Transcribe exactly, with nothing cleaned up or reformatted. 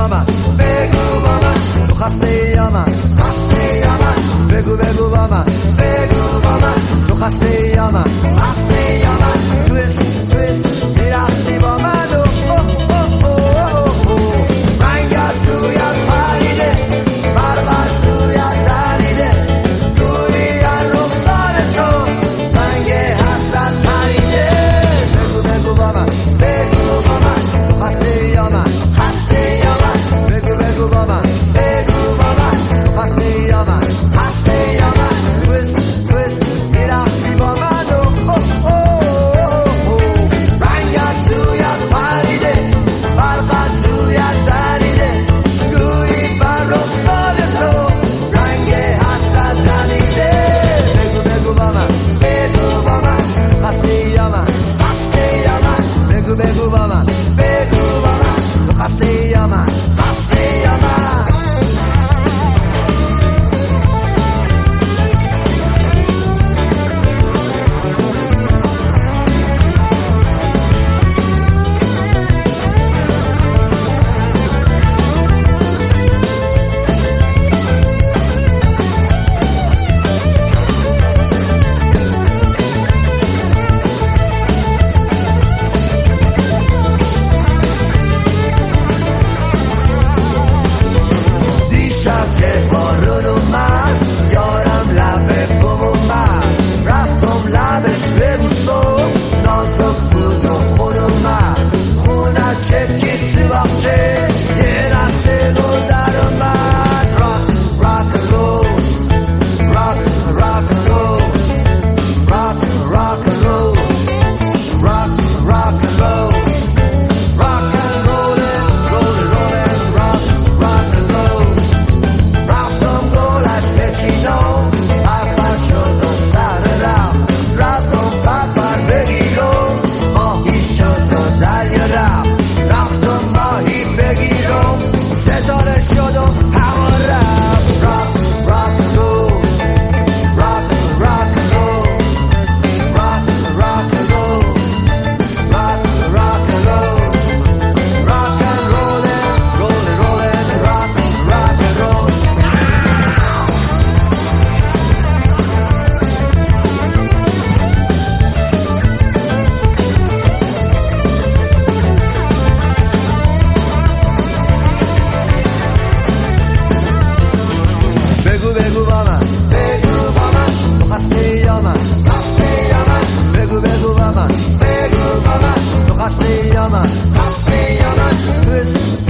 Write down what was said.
با من بگو با من تو خسته یا من خسته یا من بگو بگو با من بگو با من تو خسته یا من خسته یا من تویست تویست میرسی با من رنگ از رویت پریده برق از رویت دریده گویی از رخسار تو رنگ حسرت پریده بگو بگو با من بگو با من تو خسته یا من خسته یا من بگو بگو با من بگو با من تو خسته یا من خسته یا من تویست تویست میرسی با من رنگ از رویت پریده برق از رویت دریده گویی بر رخسار تو رنگ حسرت دریده بگو بگو با من بگو با من خسته یا من خسته یا من بگو بگو با من بگو با من تو خسته یا من خسته یا من بگو بگو با من بگو با من تو خسته یا من خسته یا من بگو بگو با من بگو با من تو خسته یا من خسته یا من تویست